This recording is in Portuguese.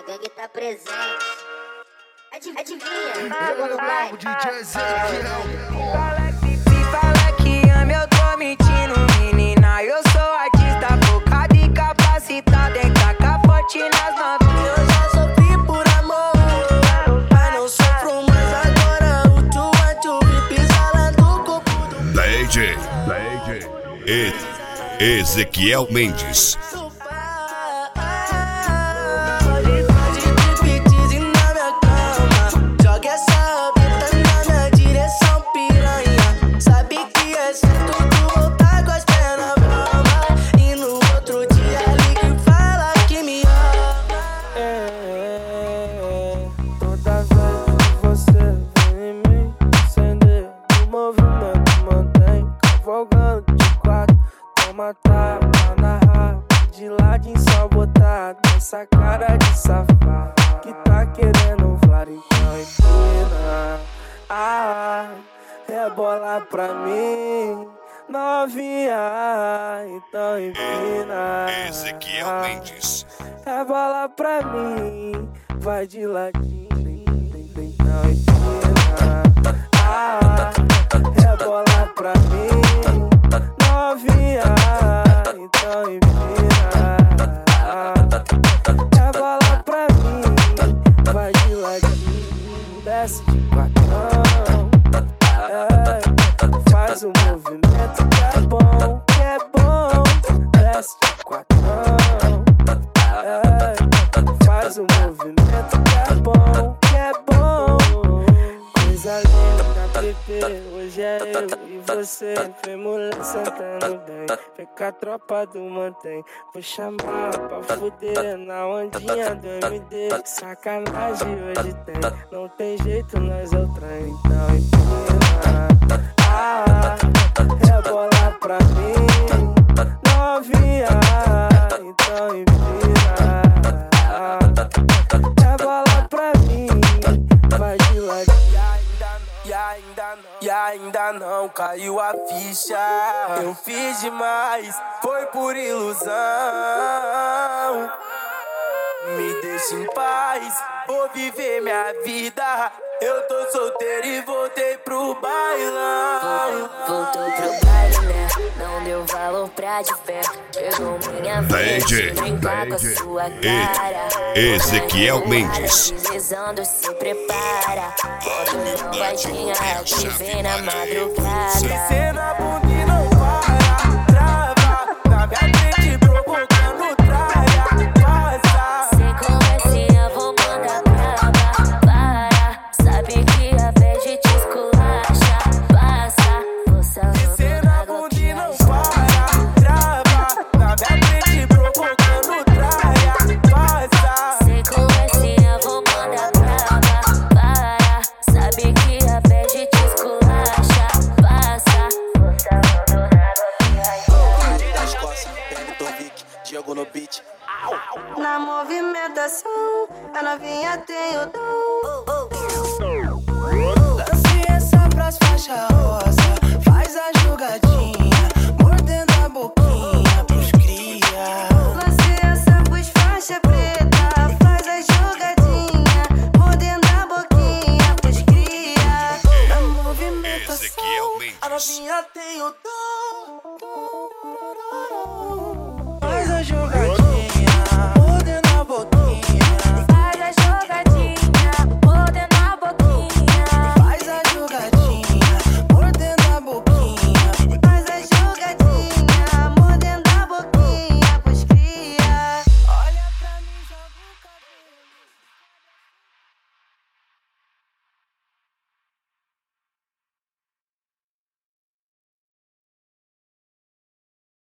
gangue tá presente. Adivinha, jogou no blind. DJ Ezequiel. Fala que ama, eu tô mentindo, menina. Eu sou artista, focado e capacitado em tacar forte nas novinhas. Eu já sofri por amor, mas não sofro mais agora. O tio pisa lá no corpo do DJ Ezequiel Mendes. Matar, na raba, de ladinho só botar nessa cara de safado que tá querendo var, então empina. Rebola pra mim, novinha, então empina. Ezequiel Mendes. Rebola pra mim, vai de ladinho, então empina. Rebola pra mim, novinha, então empina. Rebola pra mim, vai de ladinho, desce de quatrão. Faz um movimento que é bom, desce de quatrão. Faz um movimento que é bom. Coisa linda, bebê, hoje é eu e você. Vem mulher sentando bem, vem com a tropa do mantém. Vou chamar pra fuder na ondinha do MD. Sacanagem hoje tem, não tem jeito, nós é o trem. Então empina, rebola pra mim, novinha, então empina. Rebola pra mim, vai de ladinho. E ainda não caiu a ficha. Eu fiz demais, foi por ilusão. Me deixa em paz, vou viver minha vida. Eu tô solteiro e voltei pro bailão. Voltou pro baile, né? Não deu valor pra de fé. Chegou minha vez de brincar com a sua cara. Ezequiel Mendes. Deslizando, se prepara. Bota uma novadinha que vem na madrugada. Cena bunda e não para, trava na minha frente provocando traia. Passa, sem conversinha vou mandar brava. Para, sabe que a bad te esculacha. Passa, força cena bunda e não para, trava na minha frente provocando traia. Passa, sem conversinha vou mandar brava. Para, sabe que a bad te esculacha. Passa, força das costas, Diego no beat. Na movimentação, a novinha tem o dom.